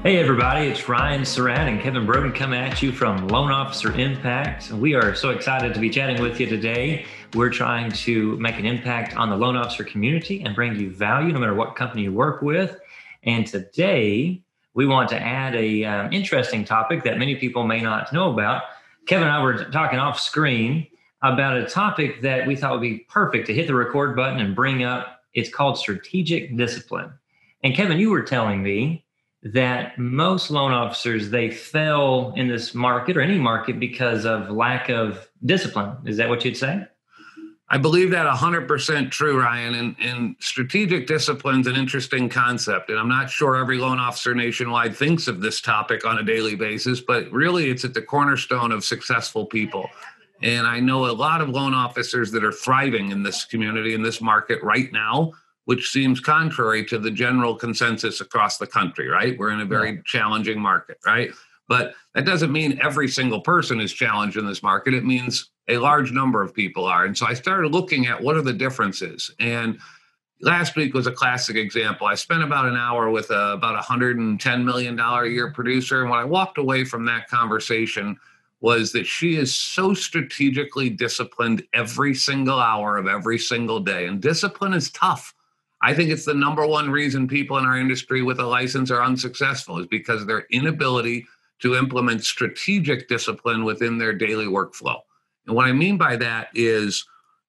Hey everybody, it's Ryan Surratt and Kevin Brogan coming at you from Loan Officer Impact. We are so excited to be chatting with you today. We're trying to make an impact on the loan officer community and bring you value no matter what company you work with. And today we want to add a interesting topic that many people may not know about. Kevin and I were talking off screen about a topic that we thought would be perfect to hit the record button and bring up. It's called strategic discipline. And Kevin, you were telling me that most loan officers, they fail in this market or any market because of lack of discipline. Is that what you'd say? I believe that 100% true, Ryan. And strategic discipline is an interesting concept. And I'm not sure every loan officer nationwide thinks of this topic on a daily basis, but really it's at the cornerstone of successful people. And I know a lot of loan officers that are thriving in this community, in this market right now, which seems contrary to the general consensus across the country, right? We're in a very challenging market, right? But that doesn't mean every single person is challenged in this market. It means a large number of people are. And so I started looking at what are the differences. And last week was a classic example. I spent about an hour with about $110 million a year producer. And what I walked away from that conversation was that she is so strategically disciplined every single hour of every single day. And discipline is tough. I think it's the number one reason people in our industry with a license are unsuccessful is because of their inability to implement strategic discipline within their daily workflow. And what I mean by that is,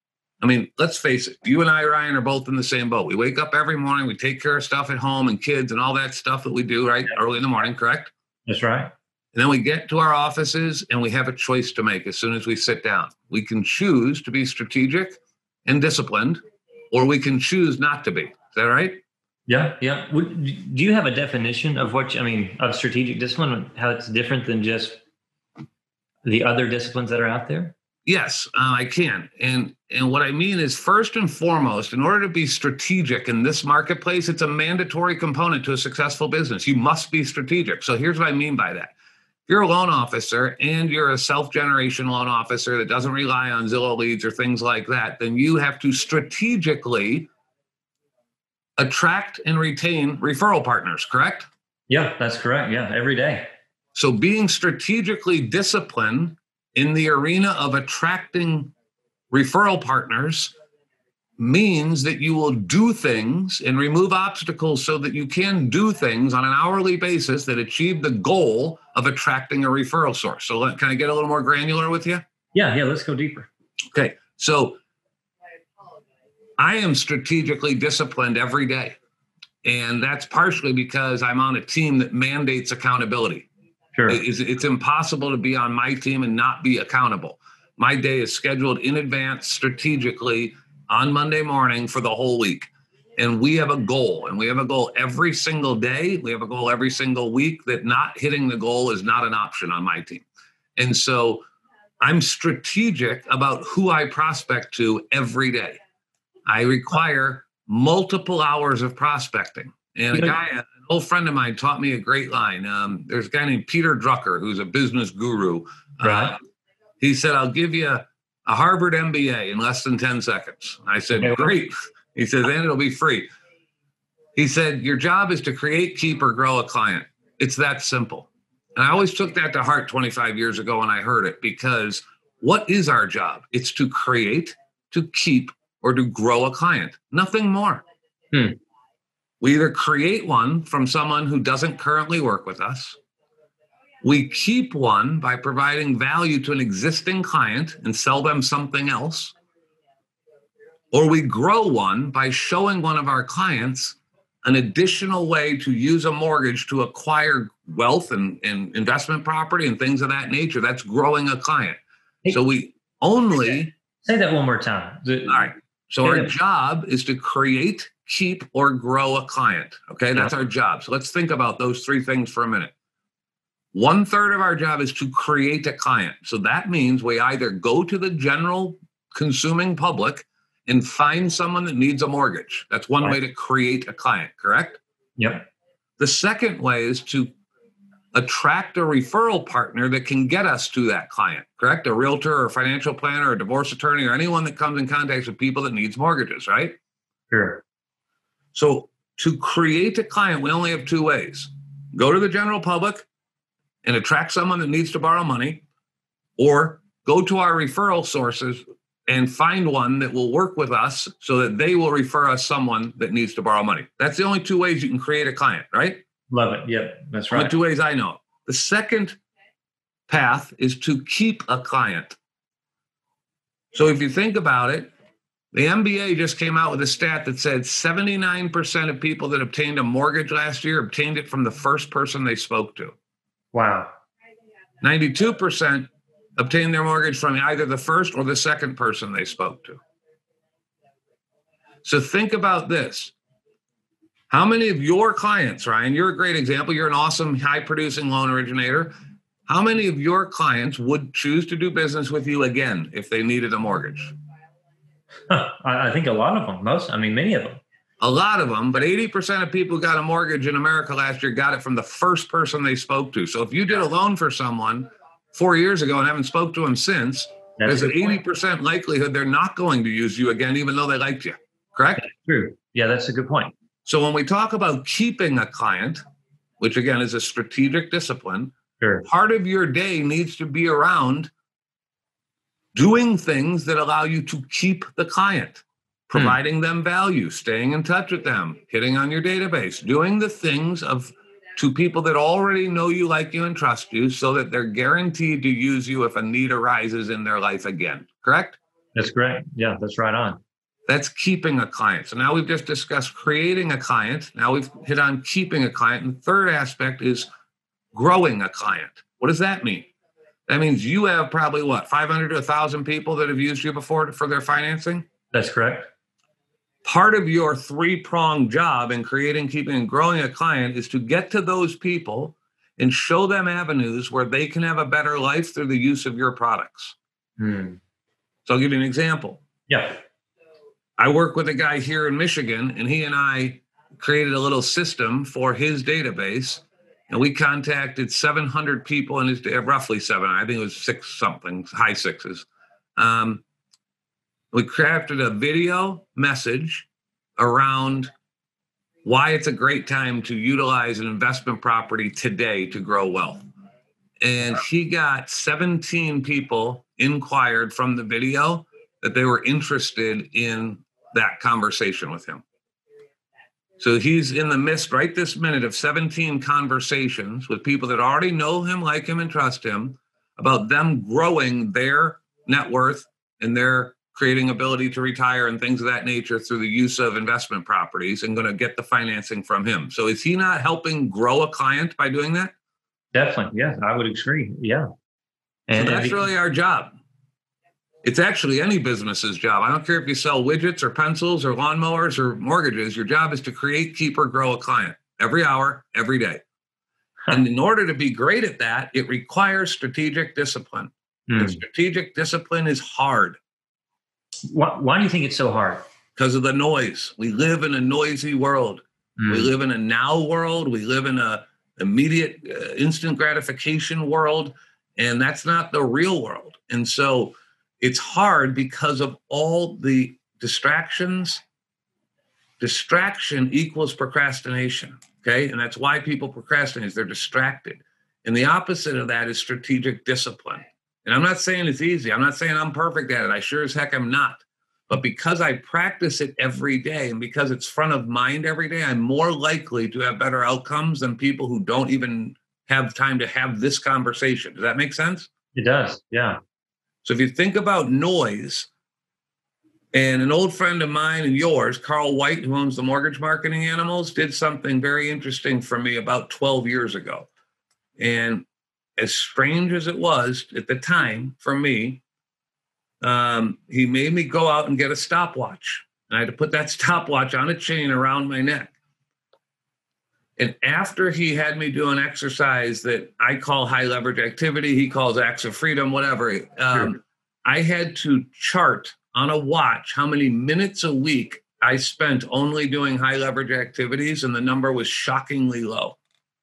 let's face it, you and I, Ryan, are both in the same boat. We wake up every morning, we take care of stuff at home and kids and all that stuff that we do, right? Early in the morning, correct? That's right. And then we get to our offices and we have a choice to make as soon as we sit down. We can choose to be strategic and disciplined, or we can choose not to be. Is that right? Yeah. Do you have a definition of of strategic discipline, how it's different than just the other disciplines that are out there? Yes, I can. And what I mean is, first and foremost, in order to be strategic in this marketplace, it's a mandatory component to a successful business. You must be strategic. So here's what I mean by that. If you're a loan officer and you're a self-generation loan officer that doesn't rely on Zillow leads or things like that, then you have to strategically attract and retain referral partners, correct? Yeah, that's correct. Yeah, every day. So being strategically disciplined in the arena of attracting referral partners means that you will do things and remove obstacles so that you can do things on an hourly basis that achieve the goal of attracting a referral source. So can I get a little more granular with you? Yeah, let's go deeper. Okay, so I am strategically disciplined every day. And that's partially because I'm on a team that mandates accountability. Sure. It's impossible to be on my team and not be accountable. My day is scheduled in advance strategically on Monday morning for the whole week. And we have a goal, and we have a goal every single day. We have a goal every single week that not hitting the goal is not an option on my team. And so I'm strategic about who I prospect to every day. I require multiple hours of prospecting. And an old friend of mine taught me a great line. There's a guy named Peter Drucker, who's a business guru. Right. He said, I'll give you a Harvard MBA in less than 10 seconds. I said, great. He says, and it'll be free. He said, your job is to create, keep, or grow a client. It's that simple. And I always took that to heart 25 years ago when I heard it, because what is our job? It's to create, to keep, or to grow a client. Nothing more. We either create one from someone who doesn't currently work with us. We keep one by providing value to an existing client and sell them something else. Or we grow one by showing one of our clients an additional way to use a mortgage to acquire wealth and investment property and things of that nature. That's growing a client. So we only... Say that one more time. All right. So our job is to create, keep, or grow a client. Okay, that's our job. So let's think about those three things for a minute. 1/3 of our job is to create a client. So that means we either go to the general consuming public and find someone that needs a mortgage. That's one way to create a client, correct? Yep. The second way is to attract a referral partner that can get us to that client, correct? A realtor or a financial planner or a divorce attorney or anyone that comes in contact with people that needs mortgages, right? Sure. So to create a client, we only have two ways. go to the general public and attract someone that needs to borrow money, or go to our referral sources and find one that will work with us so that they will refer us someone that needs to borrow money. That's the only two ways you can create a client, right? Love it. Yep, that's right. The two ways I know. The second path is to keep a client. So if you think about it, the MBA just came out with a stat that said 79% of people that obtained a mortgage last year obtained it from the first person they spoke to. Wow. 92% obtained their mortgage from either the first or the second person they spoke to. So think about this. How many of your clients, Ryan, you're a great example. You're an awesome, high-producing loan originator. How many of your clients would choose to do business with you again if they needed a mortgage? I think a lot of them, many of them. A lot of them, but 80% of people who got a mortgage in America last year got it from the first person they spoke to. So if you did a loan for someone 4 years ago and haven't spoke to them since, there's an 80% likelihood they're not going to use you again, even though they liked you. Correct? That's true. Yeah, that's a good point. So when we talk about keeping a client, which again is a strategic discipline, sure, part of your day needs to be around doing things that allow you to keep the client, providing them value, staying in touch with them, hitting on your database, doing the things to people that already know you, like you, and trust you, so that they're guaranteed to use you if a need arises in their life again. Correct? That's great. Yeah, that's right on. That's keeping a client. So now we've just discussed creating a client. Now we've hit on keeping a client. And the third aspect is growing a client. What does that mean? That means you have probably 500 to 1,000 people that have used you before for their financing? That's correct. Part of your three-pronged job in creating, keeping, and growing a client is to get to those people and show them avenues where they can have a better life through the use of your products. So I'll give you an example. Yeah. I work with a guy here in Michigan, and he and I created a little system for his database, and we contacted 700 people in his roughly 700. I think it was 6 something, high 6s. We crafted a video message around why it's a great time to utilize an investment property today to grow wealth. And he got 17 people inquired from the video that they were interested in that conversation with him. So he's in the midst right this minute of 17 conversations with people that already know him, like him, and trust him about them growing their net worth and their creating ability to retire and things of that nature through the use of investment properties, and going to get the financing from him. So is he not helping grow a client by doing that? Definitely. Yeah, I would agree. Yeah. And so that's really our job. It's actually any business's job. I don't care if you sell widgets or pencils or lawnmowers or mortgages. Your job is to create, keep, or grow a client every hour, every day. And in order to be great at that, it requires strategic discipline. And strategic discipline is hard. Why do you think it's so hard? Because of the noise. We live in a noisy world. We live in a now world. We live in a immediate, instant gratification world. And that's not the real world. And so it's hard because of all the distractions. Distraction equals procrastination, okay? And that's why people procrastinate, is they're distracted. And the opposite of that is strategic discipline. And I'm not saying it's easy. I'm not saying I'm perfect at it. I sure as heck am not. But because I practice it every day, and because it's front of mind every day, I'm more likely to have better outcomes than people who don't even have time to have this conversation. Does that make sense? It does, yeah. So if you think about noise, and an old friend of mine and yours, Carl White, who owns the Mortgage Marketing Animals, did something very interesting for me about 12 years ago. And as strange as it was at the time for me, he made me go out and get a stopwatch. And I had to put that stopwatch on a chain around my neck. And after he had me do an exercise that I call high leverage activity, he calls acts of freedom, whatever, I had to chart on a watch how many minutes a week I spent only doing high leverage activities, and the number was shockingly low.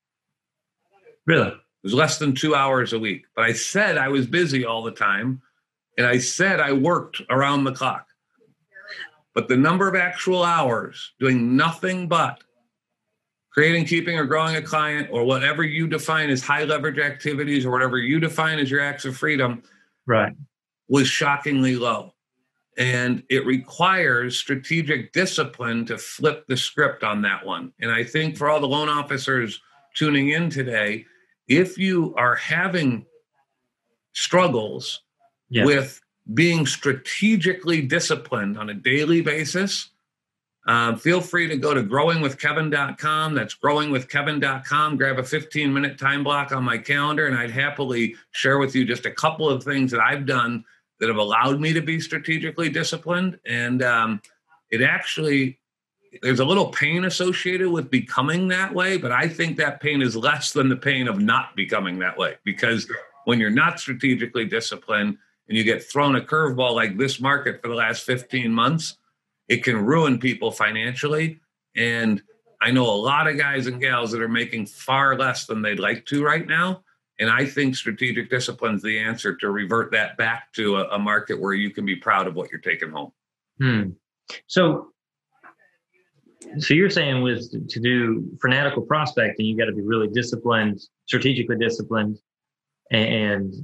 Really? It was less than 2 hours a week. But I said I was busy all the time, and I said I worked around the clock. But the number of actual hours doing nothing but creating, keeping, or growing a client, or whatever you define as high leverage activities, or whatever you define as your acts of freedom, Right. was shockingly low. And it requires strategic discipline to flip the script on that one. And I think for all the loan officers tuning in today, if you are having struggles with being strategically disciplined on a daily basis, feel free to go to growingwithkevin.com. That's growingwithkevin.com. Grab a 15-minute time block on my calendar, and I'd happily share with you just a couple of things that I've done that have allowed me to be strategically disciplined. And it actually, there's a little pain associated with becoming that way, but I think that pain is less than the pain of not becoming that way. Because when you're not strategically disciplined and you get thrown a curveball like this market for the last 15 months, it can ruin people financially. And I know a lot of guys and gals that are making far less than they'd like to right now. And I think strategic discipline is the answer to revert that back to a market where you can be proud of what you're taking home. So you're saying to do fanatical prospecting, you got to be really disciplined, strategically disciplined. And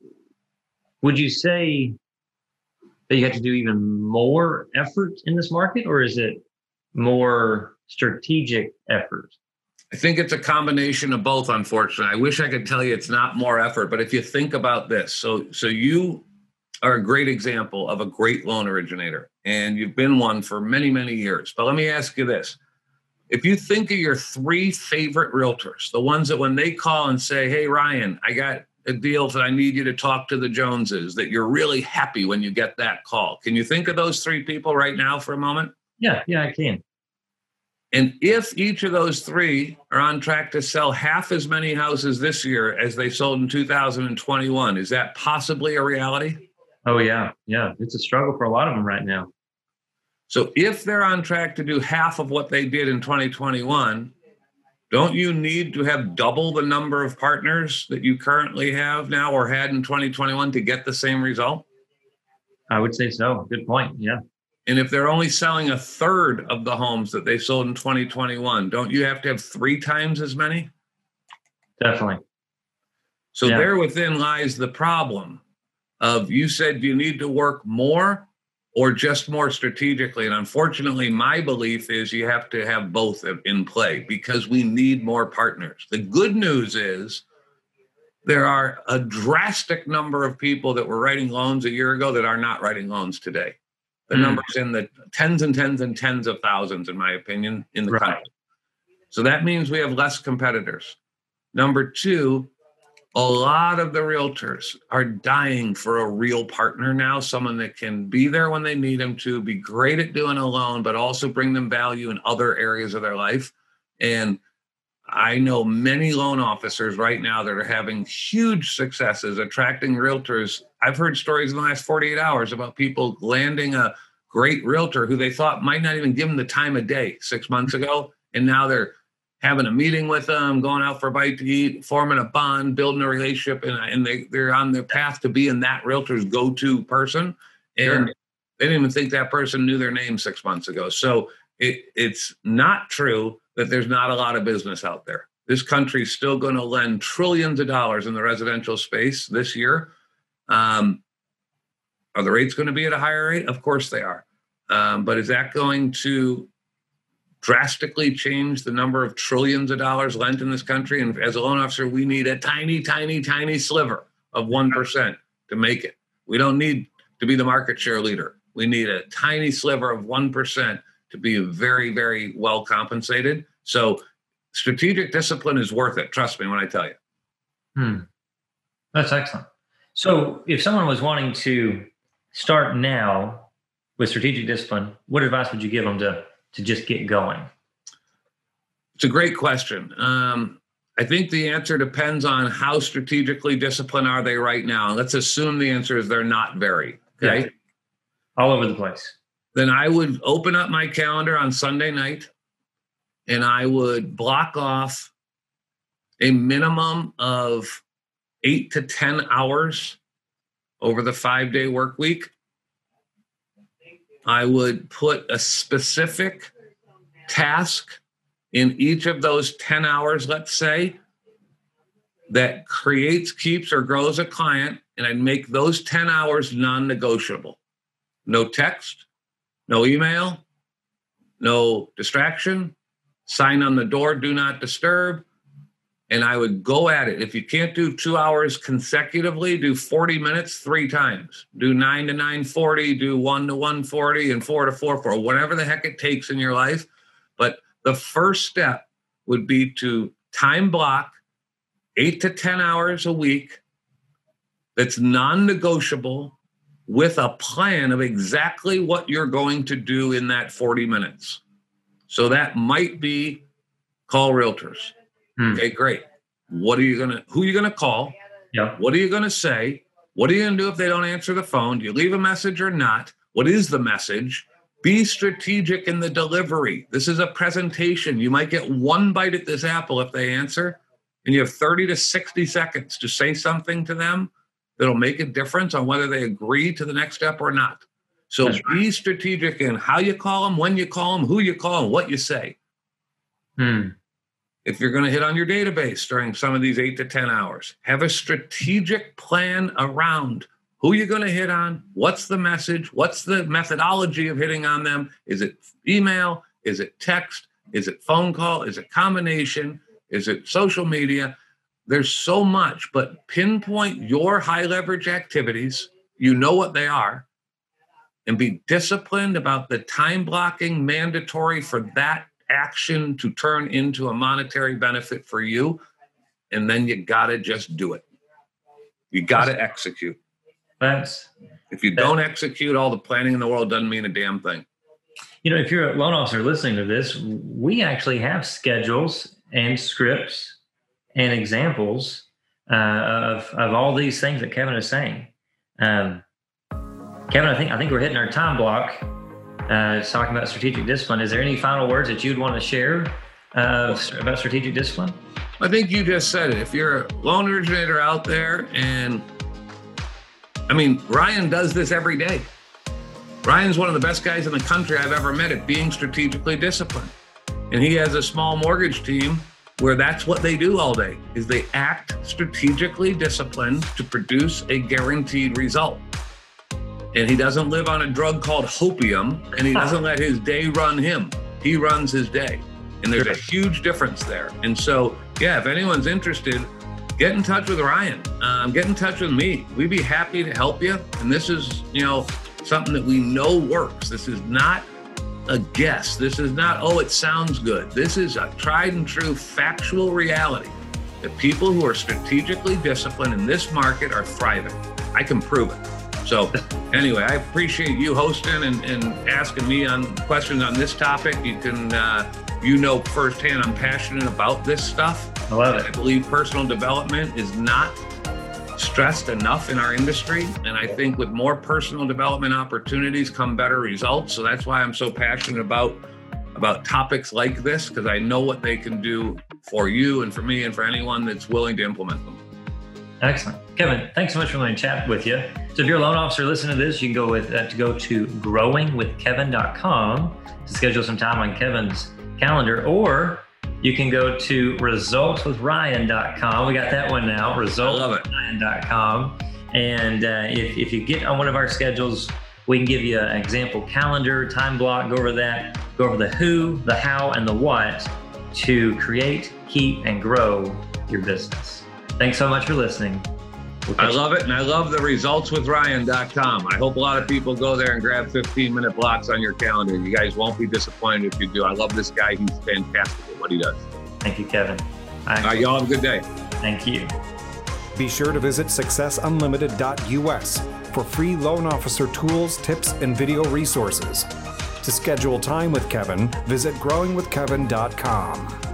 would you say that you have to do even more effort in this market, or is it more strategic effort? I think it's a combination of both, unfortunately. I wish I could tell you it's not more effort, but if you think about this, so you are a great example of a great loan originator, and you've been one for many, many years. But let me ask you this. If you think of your 3 favorite realtors, the ones that when they call and say, hey, Ryan, I got a deal that I need you to talk to the Joneses, that you're really happy when you get that call. Can you think of those 3 people right now for a moment? Yeah, I can. And if each of those 3 are on track to sell half as many houses this year as they sold in 2021, is that possibly a reality? Oh, yeah. It's a struggle for a lot of them right now. So if they're on track to do half of what they did in 2021, don't you need to have double the number of partners that you currently have now or had in 2021 to get the same result? I would say so. Good point. Yeah. And if they're only selling a third of the homes that they sold in 2021, don't you have to have 3 times as many? Definitely. So there within lies the problem of, you said you need to work more or just more strategically. And unfortunately, my belief is you have to have both in play because we need more partners. The good news is there are a drastic number of people that were writing loans a year ago that are not writing loans today. The number's in the tens and tens and tens of thousands, in my opinion, in the country. So that means we have less competitors. Number 2, a lot of the realtors are dying for a real partner now, someone that can be there when they need them to, be great at doing a loan, but also bring them value in other areas of their life. And I know many loan officers right now that are having huge successes attracting realtors. I've heard stories in the last 48 hours about people landing a great realtor who they thought might not even give them the time of day 6 months ago. And now they're having a meeting with them, going out for a bite to eat, forming a bond, building a relationship, and they're on their path to being that realtor's go-to person. And they didn't even think that person knew their name 6 months ago. So it's not true that there's not a lot of business out there. This country's still going to lend trillions of dollars in the residential space this year. Are the rates going to be at a higher rate? Of course they are. But is that going to drastically change the number of trillions of dollars lent in this country? And as a loan officer, we need a tiny, tiny, tiny sliver of 1% to make it. We don't need to be the market share leader. We need a tiny sliver of 1% to be very, very well compensated. So strategic discipline is worth it. Trust me when I tell you. That's excellent. So if someone was wanting to start now with strategic discipline, what advice would you give them to just get going? It's a great question. I think the answer depends on how strategically disciplined are they right now. Let's assume the answer is they're not very. Okay? Yeah. All over the place. Then I would open up my calendar on Sunday night and I would block off a minimum of 8 to 10 hours over the 5-day work week. I would put a specific task in each of those 10 hours, let's say, that creates, keeps, or grows a client, and I'd make those 10 hours non-negotiable. No text, no email, no distraction, sign on the door, do not disturb. And I would go at it. If you can't do 2 hours consecutively, do 40 minutes 3 times. Do 9 to 9:40, do 1 to 1:40, and 4 to 4:40, whatever the heck it takes in your life. But the first step would be to time block 8 to 10 hours a week that's non-negotiable, with a plan of exactly what you're going to do in that 40 minutes. So that might be call realtors. Okay, great. Who are you going to call? Yeah. What are you going to say? What are you going to do if they don't answer the phone? Do you leave a message or not? What is the message? Be strategic in the delivery. This is a presentation. You might get one bite at this apple if they answer, and you have 30 to 60 seconds to say something to them that'll make a difference on whether they agree to the next step or not. So be strategic in how you call them, when you call them, who you call them, what you say. If you're going to hit on your database during some of these 8 to 10 hours, have a strategic plan around who you're going to hit on, what's the message, what's the methodology of hitting on them. Is it email? Is it text? Is it phone call? Is it combination? Is it social media? There's so much, but pinpoint your high leverage activities. You know what they are, and be disciplined about the time blocking mandatory for that action to turn into a monetary benefit for you. And then you got to just do it. You got to execute. If you don't execute, all the planning in the world doesn't mean a damn thing. You know, if you're a loan officer listening to this, we actually have schedules and scripts and examples of all these things that Kevin is saying. Kevin, I think we're hitting our time block. Talking about strategic discipline. Is there any final words that you'd want to share about strategic discipline? I think you just said it. If you're a loan originator out there, and I mean, Ryan does this every day. Ryan's one of the best guys in the country I've ever met at being strategically disciplined. And he has a small mortgage team where that's what they do all day, is they act strategically disciplined to produce a guaranteed result. And he doesn't live on a drug called hopium, and he doesn't let his day run him. He runs his day. And there's a huge difference there. And so, yeah, if anyone's interested, get in touch with Ryan. Get in touch with me. We'd be happy to help you. And this is, something that we know works. This is not a guess. This is not, oh, it sounds good. This is a tried and true factual reality that people who are strategically disciplined in this market are thriving. I can prove it. So anyway, I appreciate you hosting and asking me on questions on this topic. You can, firsthand, I'm passionate about this stuff. I love it. I believe personal development is not stressed enough in our industry. And I think with more personal development opportunities come better results. So that's why I'm so passionate about topics like this, because I know what they can do for you and for me and for anyone that's willing to implement them. Excellent. Kevin, thanks so much for letting me chat with you. So if you're a loan officer listening to this, you can go to growingwithkevin.com to schedule some time on Kevin's calendar, or you can go to resultswithryan.com. We got that one now, resultswithryan.com. And if you get on one of our schedules, we can give you an example calendar, time block, go over the who, the how, and the what to create, keep, and grow your business. Thanks so much for listening. I love it, and I love the resultswithryan.com. I hope a lot of people go there and grab 15-minute blocks on your calendar. You guys won't be disappointed if you do. I love this guy. He's fantastic at what he does. Thank you, Kevin. All right, y'all have a good day. Thank you. Be sure to visit successunlimited.us for free loan officer tools, tips, and video resources. To schedule time with Kevin, visit growingwithkevin.com.